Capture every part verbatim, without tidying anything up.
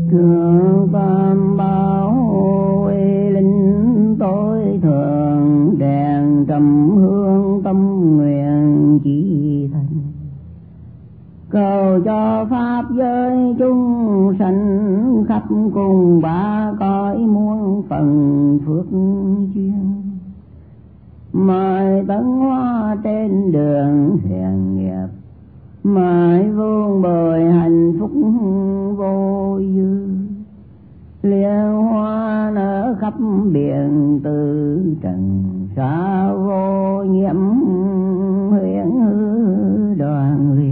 Trường tam bảo uy linh tối thượng, đèn trầm hương tâm nguyện chỉ thành. Cầu cho pháp giới chúng sanh, khắp cùng ba cõi muôn phần phước duyên. Mời tấn hóa trên đường thiện nghiệp, mãi vuông bồi hạnh phúc vô dư. Liên hoa nở khắp biển từ trần, xa vô nhiễm huyễn hư đoàn liền.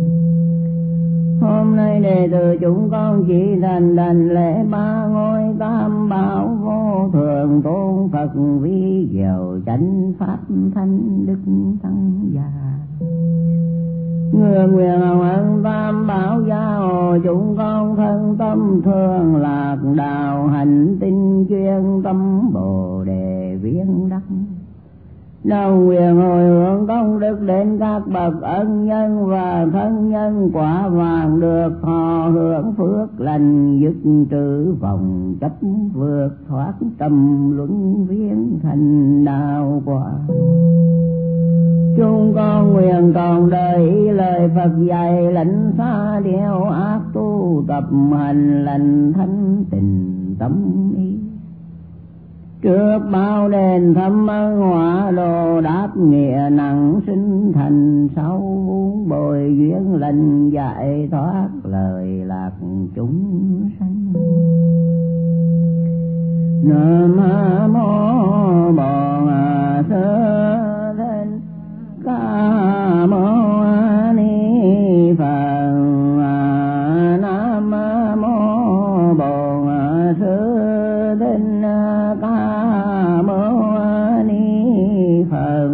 Hôm nay đệ tử chúng con chỉ thành đảnh lễ ba ngôi tam bảo vô thượng, tôn Phật vi diệu chánh pháp thanh đức tăng già. Người nguyện hồng ân tam bảo gia hộ, chúng con thân tâm thường lạc đạo, hành tinh chuyên tâm bồ đề viên đắc. Đồng nguyện hồi hướng công đức đến các bậc ân nhân và thân nhân quả vàng, được thọ hưởng phước lành, dứt trừ vòng chấp vượt thoát tâm luân viên thành đạo quả. Chúng con nguyện còn đời lời Phật dạy, lãnh xa điều ác tu tập hành lành thanh tình tâm ý. Trước bao đền thâm ân hóa đồ, đáp nghĩa nặng sinh thành sau, bồi duyên lành giải thoát lời lạc chúng sanh. Nam mô Bổn Sư Thích Ca Mâu Ni Phật. Nam mô Bổn Sư Thích Ca Mâu Ni Phật.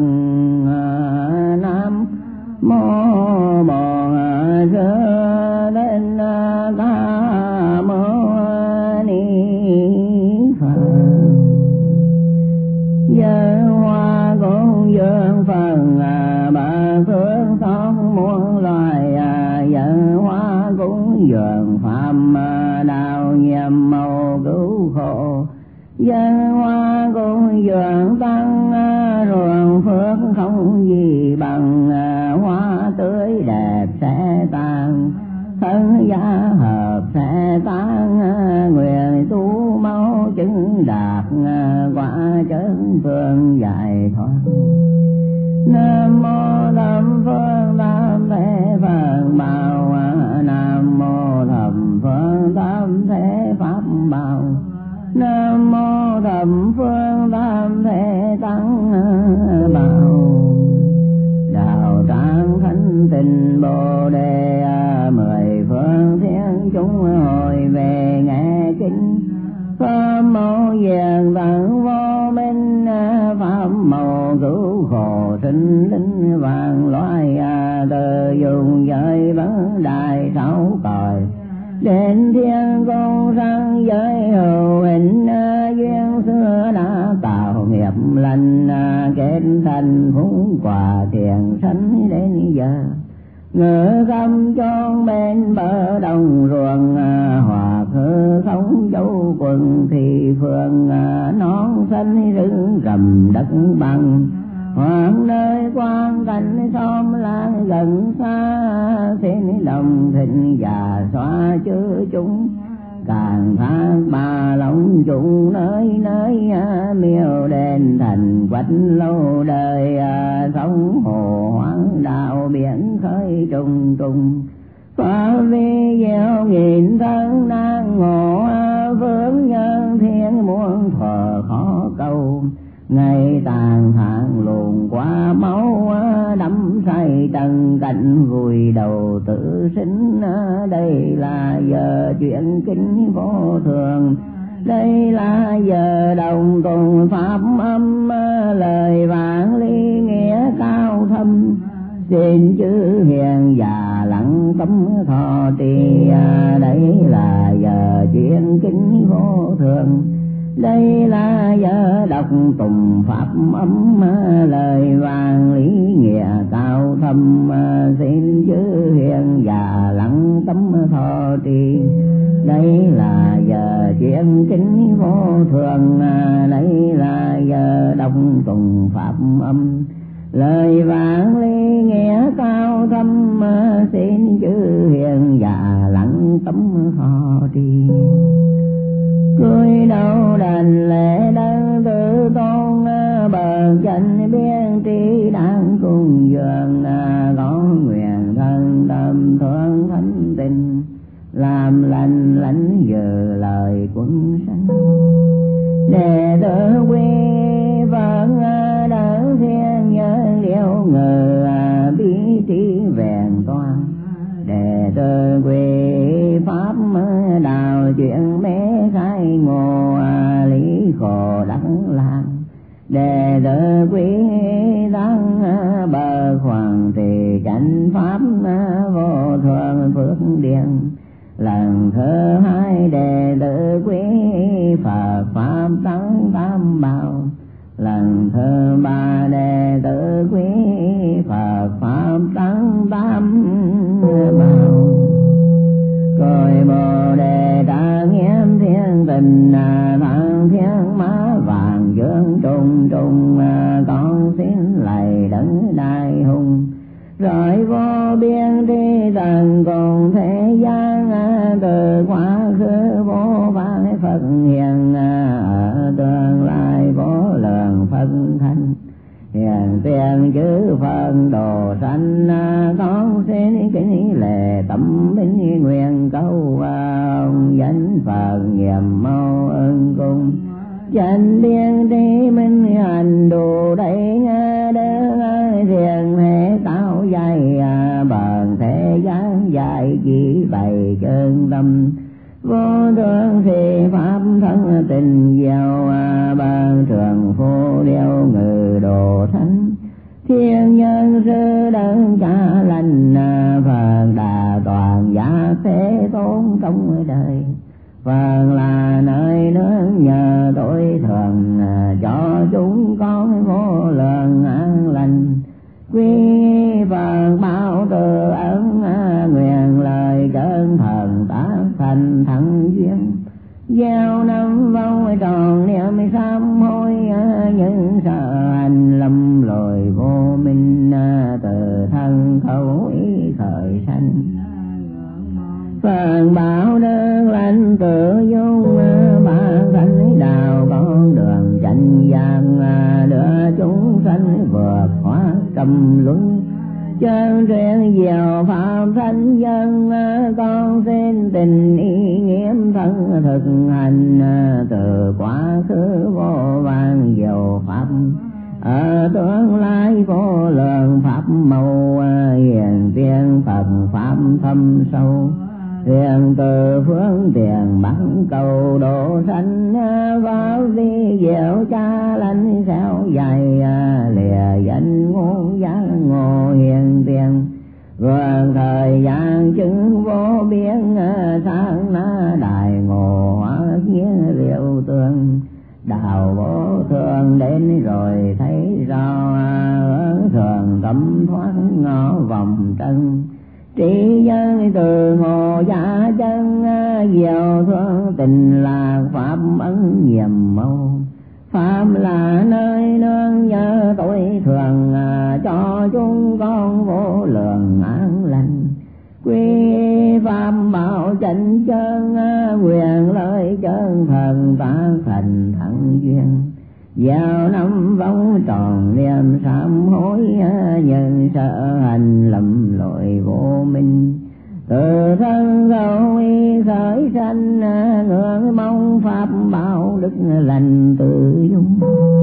Nam mô Bổn Sư Thích Ca Mâu Ni Phật. Dân hoa cũng dương phần, ba phương sống muôn loài. Dân hoa cũng dường phạm, đạo nhiệm màu cứu khổ. Dân hoa cũng dường tăng, ruộng phước không gì bằng. Hoa tươi đẹp sẽ tàn, thân giá hợp sẽ tan. Nguyện tu mau chứng đạt, quả chân phương giải thoát. Nam mô Thập Phương Tam Thế Phật Bảo. Nam mô Thập Phương Tam Thế Pháp Bảo. Nam mô Thập Phương Tam Thế Tăng Bảo. Đạo tràng thanh tịnh bồ đề, mười phương thiên chúng hồi về nghe kinh. Pháp mẫu vàng tặng vô minh, pháp mẫu cứu khổ sinh linh vàng loài. Từ dùng giới vấn đại sáu cõi, đến thiên cung sang giới hữu hình. Duyên xưa đã tạo nghiệp lành, kết thành phú quả thiện sanh đến giờ. Ngự khâm chốn bên bờ đồng ruộng, hoặc hư không châu quần thì phường. Non xanh rừng rầm đất bằng, hoặc nơi quang cảnh xóm làng gần xa. Xin đồng thịnh và xóa chứa chúng, càng thác ba lòng chúng nơi nơi. Miêu đền thành quách lâu đời, sông hồ hoang đạo biển khơi trùng trùng. Pháp vi diệu nghìn thân nan ngộ, phước nhân thiên muôn thuở khó cầu. Ngày tàn thang luồn qua máu, đắm say trần cảnh vùi đầu tự sinh. Đây là giờ chuyện kinh vô thường, đây là giờ đồng tuần pháp âm. Lời vạn ly nghĩa cao thâm, xin chư hiền già lặng tâm thọ trì. Đây là giờ chuyện kinh vô thường, đây là giờ đọc tùng pháp ấm, lời vàng lý nghĩa cao thâm, xin chư hiền già lặng tâm thọ trì. Đây là giờ chuyện kính vô thường, đây là giờ đọc tùng pháp âm, lời vàng lý nghĩa cao thâm, xin chư hiền già lặng tâm thọ trì. Cúi đầu đành lễ đơn tự tôn, bờ chân biên tri đang cùng dường, có nguyện thân tâm thương thánh tình, làm lành lãnh dự lời quân sanh. Đệ tử quy vâng đỡ thiên nhân liễu ngờ, bí trí vẹn toàn. Đệ tử quy pháp đạo chuyện mê khai ngộ, lý khổ đắng làm. Đệ tử quý đăng bờ khoảng thì chánh pháp vô thường phước điển. Lần thứ hai đệ tử quý Phật pháp tăng tam bảo. Lần thứ ba đệ tử quý Phật pháp tăng tam bảo. Cội bồ đề ta nghiêm thiên tình, thăng thiên mã vàng dương trung trung, con xin lạy đấng đại hùng. Rồi vô biên tri tận cùng thế gian, từ quá khứ vô vàn Phật hiền, ở tương lai vô lượng Phật thành. Hiền tiền chư Phật đồ sanh, con xin kính lễ tâm bính nguyện câu, ông danh Phật nhiệm mau ơn cung. Chân biên tri minh hành đủ đầy, đỡ thiền hệ tạo dài, bần thế gian dài chỉ bày chân tâm. Vô thường thì pháp thân tình giàu, ban trường phô đeo ngự đồ thánh. Thiên nhân sư đấng cha lành, Phật đà toàn giả thế tôn trong đời. Phật là nơi nương nhờ tối thường, cho chúng con vô lượng an lành. Quy Phật bao từ ấn, nguyện lời chân thần tác thành thắng duyên. Gieo năm vong tròn niệm sám hối, những sợ hành lầm lội vô minh, từ thân khẩu ý khởi sanh. Phật bảo đơn lành tự dung, ban thánh đạo con đường chánh gian, đưa chúng sanh vượt hóa trầm luân. Chân truyền diệu pháp thánh dân, con xin tình ý nghiêm thân thực hành. Từ quá khứ vô vàn diệu pháp, ở tương lai vô lượng pháp màu. Hiền tiên Phật pháp thâm sâu, thiền từ phương tiền bắc cầu độ sanh. Vào đi diệu cha lành xéo dài, lìa danh ngôn giác ngộ hiền tiền. Vườn thời gian chứng vô biên, sáng na đại ngộ hóa nghĩa liệu tương. Đạo vô thường đến rồi thấy rõ, hướng thường tâm thoát ngõ vòng trần. Trí dân từ ngộ giả chân, diệu thương tình là pháp ấn nhiệm mâu. Pháp là nơi nương nhớ tối thường, cho chúng con vô lượng an lành. Quy pháp bảo chánh chân, quyền lợi chân thần ta thành thắng duyên. Vào năm vong tròn niệm sám hối, nhân sợ hành lầm lội vô minh. Từ thân khẩu ý khởi sanh, ngưỡng mong pháp bảo đức lành tự dung.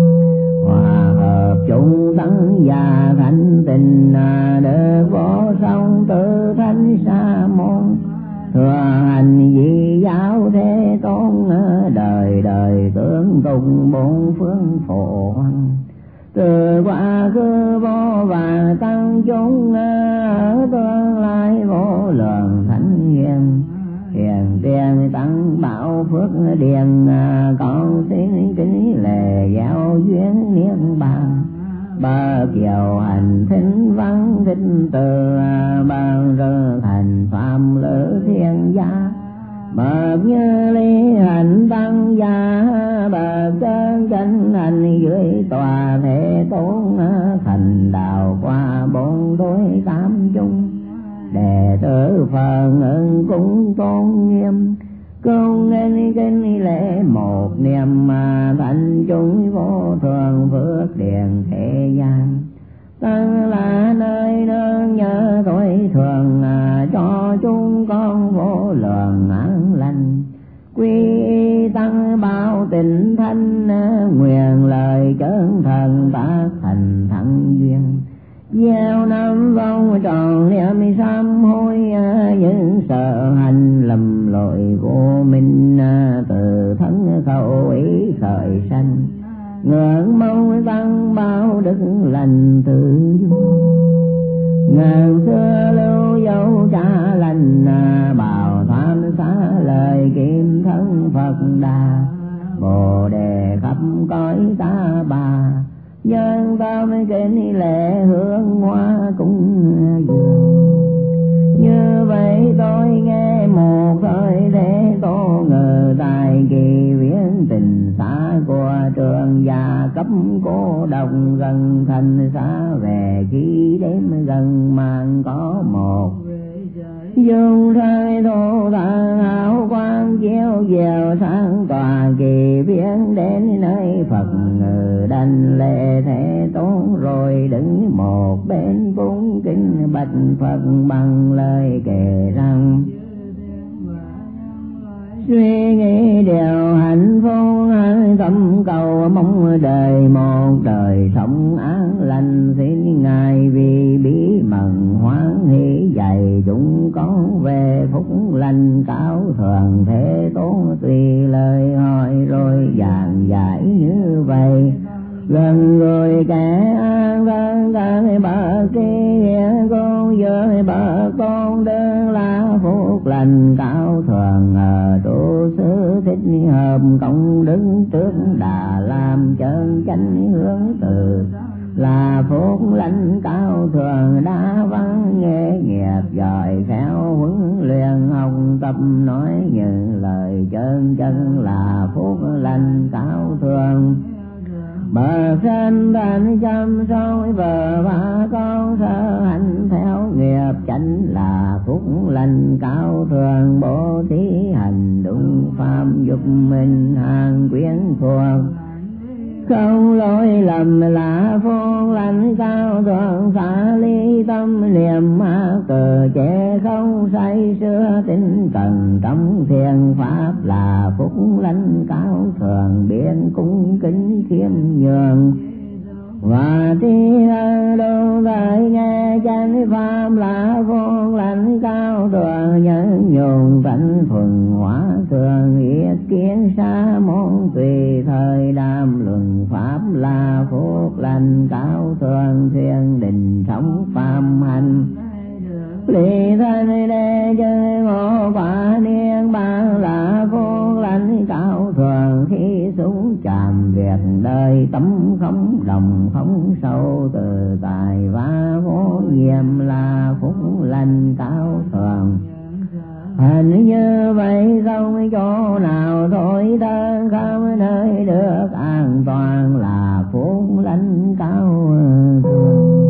Hòa hợp chúng tăng và thánh tình, được vô song tự thánh sa môn. Thừa hành di giáo thế tôn, đời đời tương tùng bốn phương phổ hoằng. Từ quá khứ vô và tăng chúng, ở tương lai vô lượng thánh hiền. Hiền tiền liền tăng bảo phước điền, con xin kính lệ giáo duyên niết bàn. Bờ kiều hành thính văn thích từ, bằng rơ hành phạm lữ thiên gia. Bậc như ly hành tăng gia, bậc chân chánh hành dưới tòa thế tôn. Thành đạo qua bốn đối tám chung, đệ tử phần ưng cũng tôn nghiêm. Cung nên kinh lễ một niệm, mà thành chúng vô thường phước điền thế gian. Tăng là nơi nương nhớ tối thường, cho chúng con vô lượng an lành. Quy y tăng bao tình thanh, nguyện lời chân thần tác thành thắng duyên. Gieo năm vong tròn niệm sám hối, những sợ hành lầm lội vô minh. Từ thân khẩu ý khởi sanh, ngưỡng mong tăng bao đức lành tự dung. Ngàn xưa lưu dấu trả lành, bào thoát xá lời kim thân Phật Đà. Bồ đề khắp cõi ta bà, nhân tâm kính lễ hương hoa cúng dường. Như vậy tôi nghe một thời thế tô ngờ tài kỳ viễn tình xa của trường gia cấp cô đồng gần thành xa về khi đêm gần mang có một. Dùng thời thô tạng hào quang chiếu dèo sáng tòa kỳ viễn đến nơi Phật ngự đảnh lễ thế tôn, rồi đứng một bên cung kính bạch Phật bằng lời kể rằng: suy nghĩ điều hạnh phúc tâm cầu, mong đời một đời sống an lành. Xin ngài vì bí mật hoan hỷ dạy chúng con về phúc lành cao thượng thế tôn. Tùy lời hỏi rồi giảng giải như vậy, gần người kẻ an vâng các bậc kia con với bậc con đơn là phúc lành cao thượng. Ở tu sư thích hợp công đức trước đã làm chân chánh hướng từ, là phúc lành cao thượng. Đã văn nghệ nghiệp giỏi khéo huấn luyện học tập nói những lời chân chân, là phúc lành cao thượng. Bậc sinh thành chăm sóc vợ và con, sợ hành theo nghiệp chánh, là phúc lành cao thượng. Bố thí hành đúng pháp giúp mình hàng quyến thuộc, không lỗi lầm là phúc lành cao thượng. Xả ly tâm niệm ma cờ chế, không say sưa tinh cần trong thiền pháp, là phúc lành cao thượng. Biến cung kính khiêm nhường và tri ân đâu thời nghe chánh pháp, là phúc lành cao thượng. Nhân nhung tánh thuần hóa thường, yết kiến sa môn tùy thời đàm luận pháp, là phúc lành cao thượng. Thiên đình sống phạm hành, lý thân đế chơi ngộ quả niên bàn, là phúc lành cao thượng. Khi xuống chạm việc đời tâm không đồng không sâu, từ tài và vô nhiệm, là phúc lành cao thượng. Hình như vậy không chỗ nào thôi thân, khắp nơi được an toàn, là phúc lành cao thượng.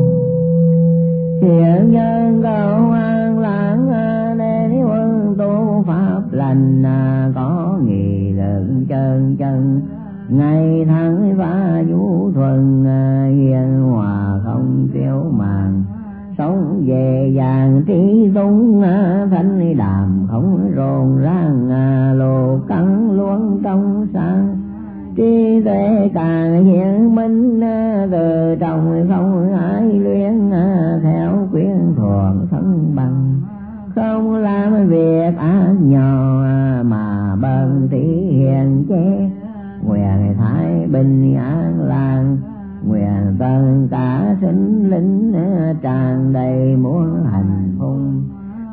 Thiện nhân cầu an lãng, nên quân tu pháp lành, có nghị lực chân chân. Ngày tháng và vũ thuần, hiền hòa không tiêu màng. Sống về vàng trí tung, thanh đàm không rộn ràng. Lô cắn luôn trong sáng, trí tuệ càng hiển minh. Từ trong không ai luyện, theo quyến thuộc thân bằng. Không làm việc ác nhỏ, mà bần tí hiền chế. Nguyện thái bình an làng, nguyện tất cả sinh linh tràn đầy muôn hạnh phúc.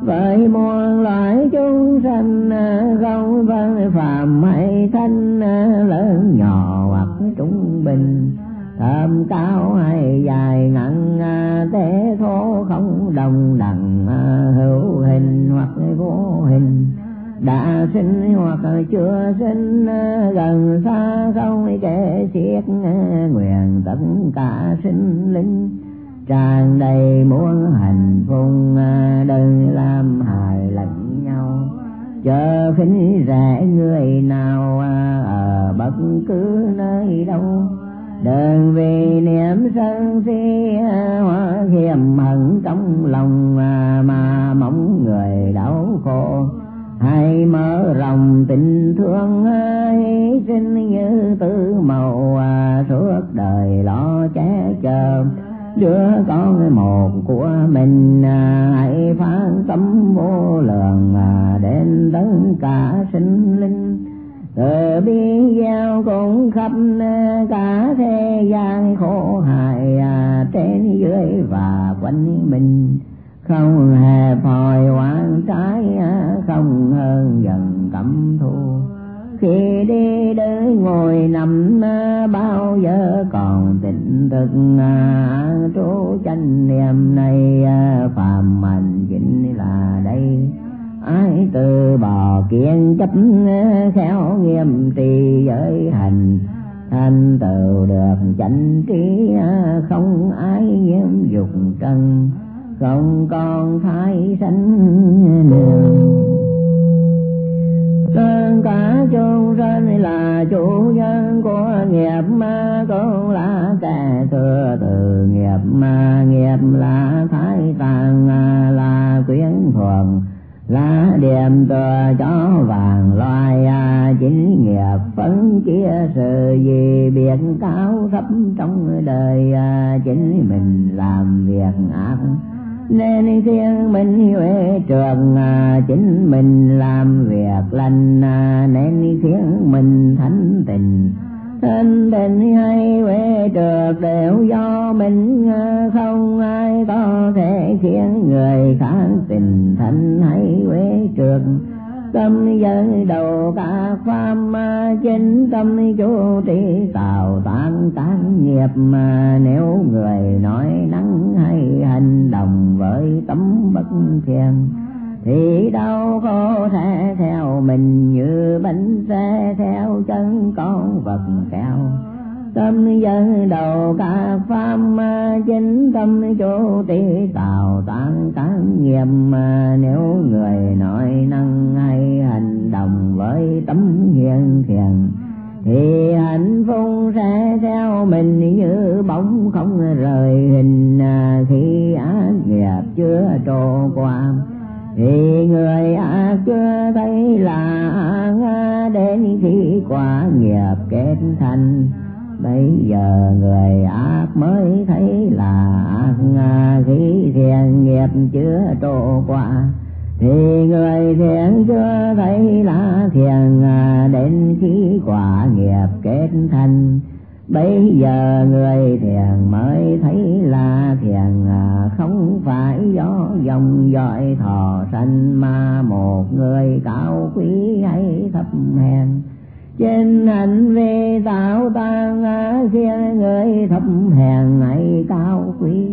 với muôn loài chúng sanh không phân phàm hay thanh, lớn nhỏ hoặc trung bình, thơm cao hay dài ngắn, tế thô không đồng đẳng, hữu hình hoặc vô hình, đã sinh hoặc chưa sinh, gần xa không kể xiết, nguyện tất cả sinh linh tràn đầy muôn hạnh phúc, đừng làm hại lẫn nhau, chớ khinh rẻ người nào ở bất cứ nơi đâu. Đừng vì niệm sân si hoặc hiềm hận trong lòng mà mong người đau khổ, hay mở rộng tình thương hy sinh như tử mẫu, suốt đời lo che chở đứa con một của mình. Hãy phán cấm vô lượng đến tất cả sinh linh, từ bi gieo cũng khắp cả thế gian khổ hại, trên dưới và quanh mình, không hề phòi oan trái, không hơn dần căm thù. Khi đi đến ngồi nằm bao giờ còn tỉnh thức, trú chánh niệm này phàm hành chính là đây. Ai từ bỏ kiên chấp khéo nghiêm trì giới hành, thành tựu được chánh trí, không ai nhiễm dục trần, không còn thái sanh đường. Tất cả chúng sanh là chủ nhân của nghiệp, mà cũng là kẻ thừa từ nghiệp, mà nghiệp là thái tạng, là quyến thuần, là điểm tựa cho vàng loài. Chính nghiệp phân chia sự gì biệt cao thấp trong đời, chính mình làm việc ác nên khiến mình huệ trường, chính mình làm việc lành nên khiến mình thánh tình. Thanh tịnh hay huệ trượt đều do mình, không ai có thể khiến người khác tình thanh hay huệ trượt. Tâm dân đầu cả pháp, chính tâm chủ trì tạo tan các nghiệp, mà nếu người nói năng hay hành động với tấm bất thiện, thì đâu có thể theo mình như bánh xe theo chân con vật kéo. Tâm dân đầu cả pháp, chính tâm chủ trì tạo tan các nghiệp, mà nếu người nói năng hay hành động với tấm hiền thiện, thì hạnh phúc sẽ theo mình như bóng không rời hình. Khi ác nghiệp chưa trôi qua, thì người ác chưa thấy là ác, đến khi quả nghiệp kết thành, bây giờ người ác mới thấy là ác. Khi thiện nghiệp chưa trôi qua, thì người thiện chưa thấy là thiện, đến khi quả nghiệp kết thành, bây giờ người thiện mới thấy là thiện. Không phải do dòng dõi thọ sanh, mà một người cao quý hay thấp hèn, trên hành vi tạo tan khiến người thấp hèn hay cao quý.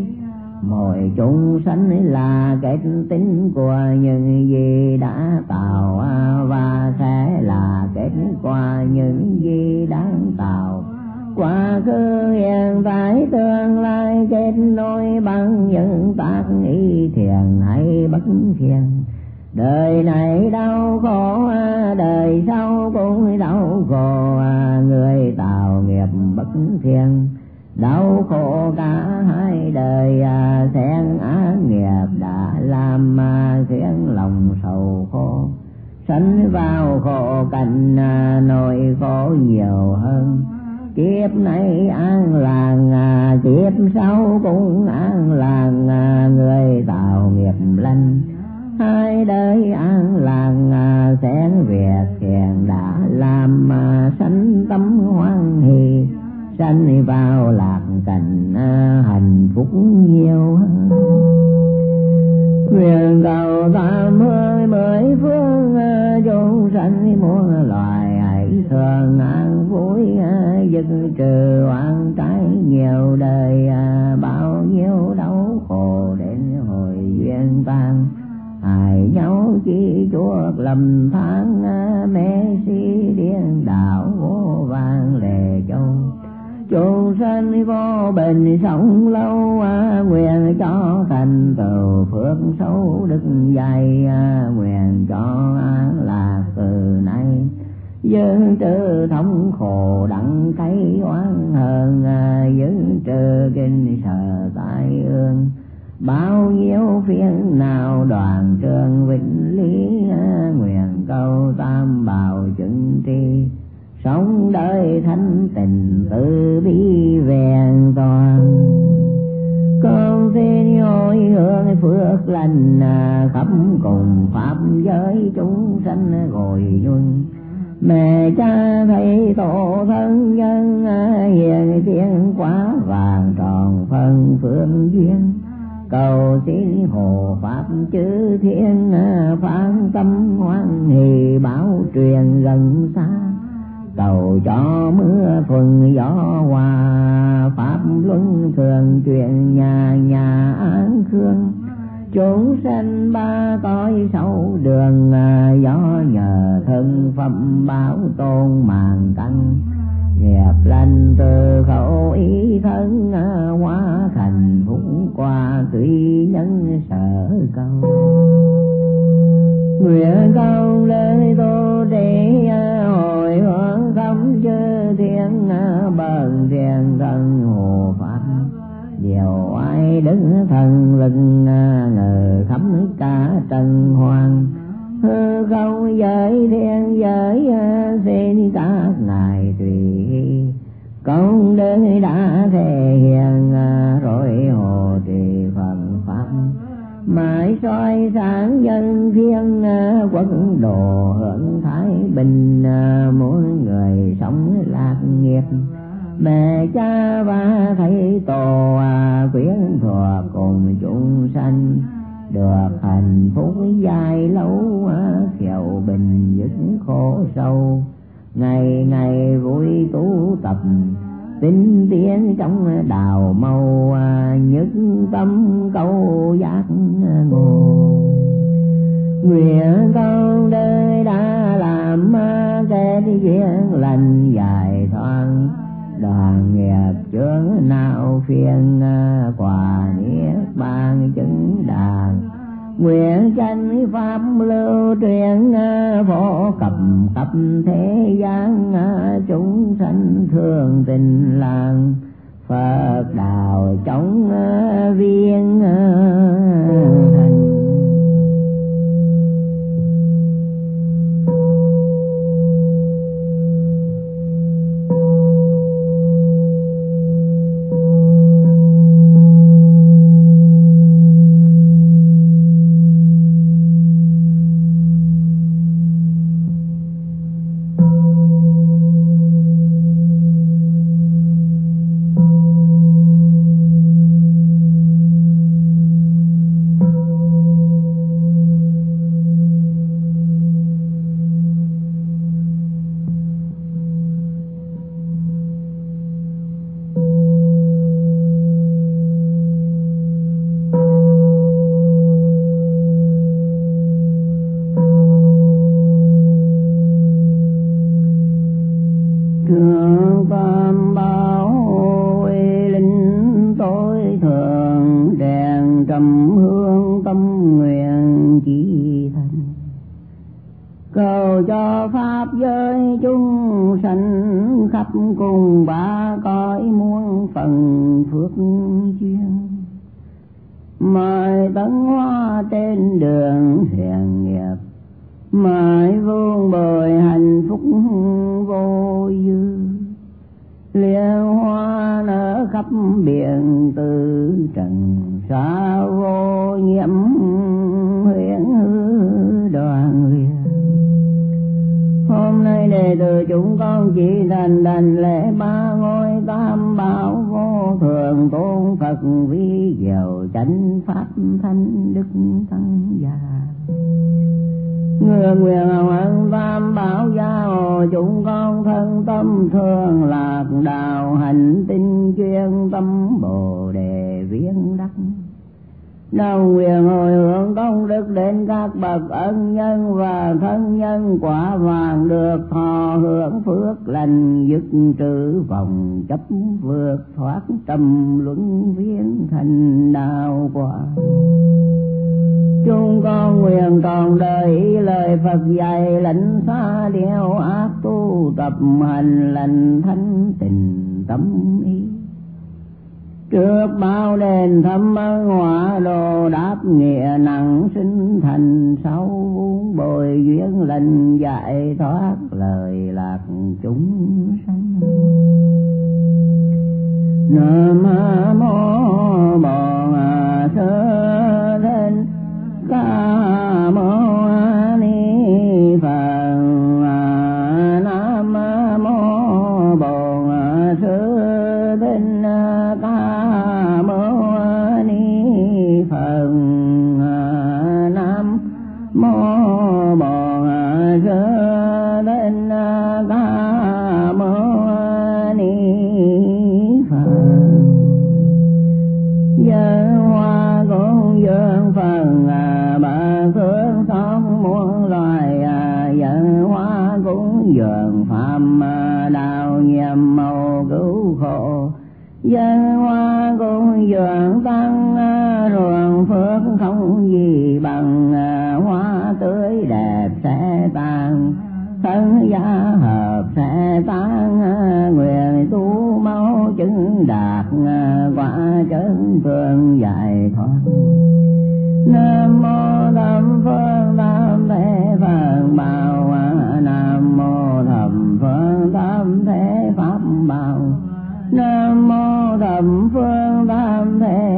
Mọi chúng sanh là kết tính của những gì đã tạo, và sẽ là kết quả những gì đang tạo. Quá khứ hiện tại tương lai kết nối bằng những tác ý thiện hay bất thiện. Đời này đau khổ, đời sau cũng đau khổ. Người tạo nghiệp bất thiện, đau khổ cả hai đời. Xen ác nghiệp đã làm khiến lòng sầu khổ, sanh vào khổ cảnh nỗi khổ nhiều hơn. Kiếp này an lành, kiếp sau cũng an lành. Người tạo nghiệp lành, hai đời an lành. Xen việc thiện đã làm sanh tâm hoan hỷ, sanh vào lạc cảnh hạnh phúc nhiều hơn. nguyện cầu tam hương mười phương chúng sanh muôn loài hãy thường an vui dứt trừ oan trái nhiều đời bao nhiêu đau khổ đến hồi duyên tan hại nhau chỉ chuộc lầm than mê si điên đạo vô vàng lệ châu chúng sanh vô bình sống lâu nguyện cho thành tựu phước sâu đức dày nguyện cho an lạc từ nay giữ trừ thống khổ đặng thấy oán hờn giữ trừ kinh sợ tai ương bao nhiêu phiền nào đoàn trường vĩnh lý nguyện cầu tam bảo chứng tri sống đời thanh tình từ bi vẹn toàn con xin hồi hướng phước lành khắp cùng pháp giới chúng sanh gồi nhung mẹ cha thầy tổ thân nhân hiền thiên quá vàng tròn phân phương duyên cầu xin hộ pháp chư thiên phán tâm hoan hỷ bảo truyền gần xa cầu cho mưa thuận gió hòa pháp luân thường truyền nhà nhà an khương chúng sanh ba cõi sâu đường gió nhờ thân phẩm bảo tôn màn căn nghiệp lành từ khẩu ý thân hóa thành phúc qua tùy nhân sở cầu nguyện công lời tô trì hồi hướng khắp chư thiên bần thiền thân hộ pháp nhiều ai đứng thần lực ngờ khắp cả trần hoàng hư không giới thiên giới xin các ngài tùy công đức đã thể hiện rồi hộ trì phần pháp mãi soi sáng nhân thiên quốc độ hưởng thái bình mỗi người sống lạc nghiệp mẹ cha và thầy tổ quyến thuộc cùng chúng sanh được hạnh phúc dài lâu thiểu bình dứt khổ sâu ngày ngày vui tu tập tinh tiến trong đào mâu nhất tâm câu giác ngộ nguyện con đời đã làm kết duyên lành dài thoáng đoàn nghiệp chướng não phiền quả niết bàn chứng đàn nguyện tranh pháp lưu truyền phổ cập khắp thế gian chúng sanh thương tình làng Phật đạo trong viên thành. Thượng tam bảo uy linh tối thượng đèn trầm hương tâm nguyện chỉ thành cầu cho pháp giới chúng sanh khắp cùng ba cõi muôn phần phước duyên mời tấn hóa trên đường thiện nghiệp mãi vuông bồi hạnh phúc vô dư liên hoa nở khắp biển từ trần xa vô nhiễm huyễn hư đoàn huyền Hôm nay đệ tử chúng con chỉ thành đảnh lễ ba ngôi tam bảo vô thượng tôn Phật vi diệu chánh pháp thanh đức tăng gia. Người nguyện hồng ân tam bảo gia hộ chúng con thân tâm thường lạc đạo hành tinh chuyên tâm bồ đề viên đắc. Đồng nguyện hồi hướng công đức đến các bậc ân nhân và thân nhân quả vàng được thọ hưởng phước lành dứt trừ vòng chấp vượt thoát tâm luân viên thành đạo quả. Chúng con nguyện trọn đời ý lời Phật dạy lãnh xa điều ác tu tập hành lành thanh tình tâm ý. Trước bao đền thâm ân hóa đồ đáp nghĩa nặng sinh thành sau bồi duyên lành dạy thoát lời lạc chúng sanh. Nam mô Bổn Sư Thích Ca Mâu Ni Phật. Nam mô Bổn Sư Thích Ca Mâu Ni Phật. Nam mô Bổn Sư Thích Ca Mâu Ni Phật. Dân hoa cũng dương phần bờ phương sống muôn loài. Dân hoa cũng dường phạm đạo nhiệm màu cứu khổ. Dân hoa cũng dường tăng ruộng phước không gì bằng. Hoa tươi đẹp sẽ tàn thân gia hợp sẽ tan. Nguyện tu mau chứng đạt quả chân phương giải thoát. Nam mô thập phương tam thế Phật bảo. Nam mô thập phương tam thế pháp bảo. Nam mô thập phương tam thế